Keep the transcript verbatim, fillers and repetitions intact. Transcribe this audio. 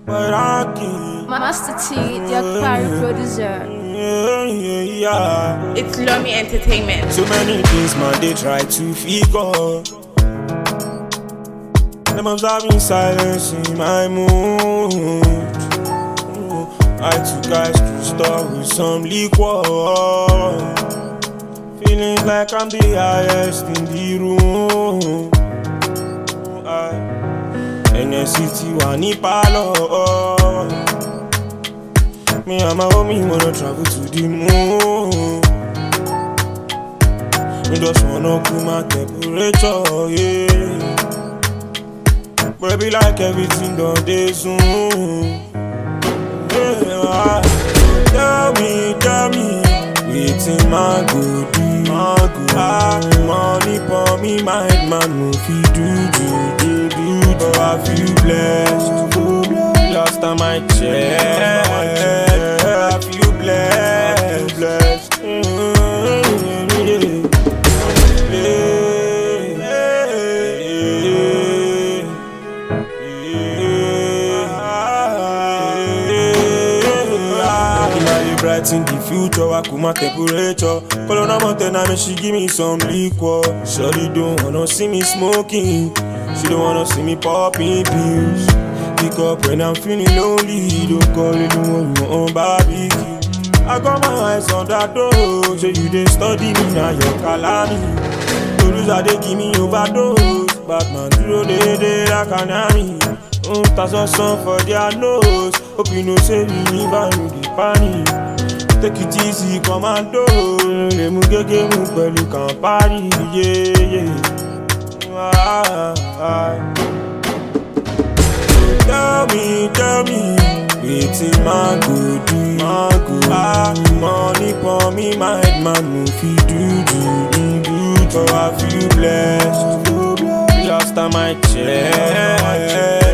but I can't. Master T, the Parry producer. Yeah, yeah, yeah. It's Lomi Entertainment. So many things, man, they try to figure. Them observing silence in my mood. I took ice to store with some liquor. Feeling like I'm the highest in the room. N S C T one palo. Me and my homie wanna travel to the moon. We just wanna cool my temperature, yeah. But it be like everything done day soon. Yeah. Tell me, tell me, waiting my good, my good. Ah, money for me, my head man no fit do, do, do, do. But I feel blessed. Last time I checked, I feel blessed, blessed. Bright in the future, I cool my temperature. Call on a mountain, I mean she give me some liquor. Shorty don't wanna see me smoking. She don't wanna see me popping pills. Pick up when I'm feeling lonely. Don't call it, don't want your own barbecue. I got my eyes on that door. So you didn't study me, now you're calamity. Producer, they give me overdose. Batman, zero day, day, like an army. Um, that's a song for their nose. Hope you know, say we live and we panic. Take it easy, commando. Le mugege mu pẹ̀lú Campari, yeah, yeah. Ah, ah. So tell me, tell me, waiting my good, my good. Ah, money for me, my head man no fit do, do, do, do. So I feel blessed. Last time I checked.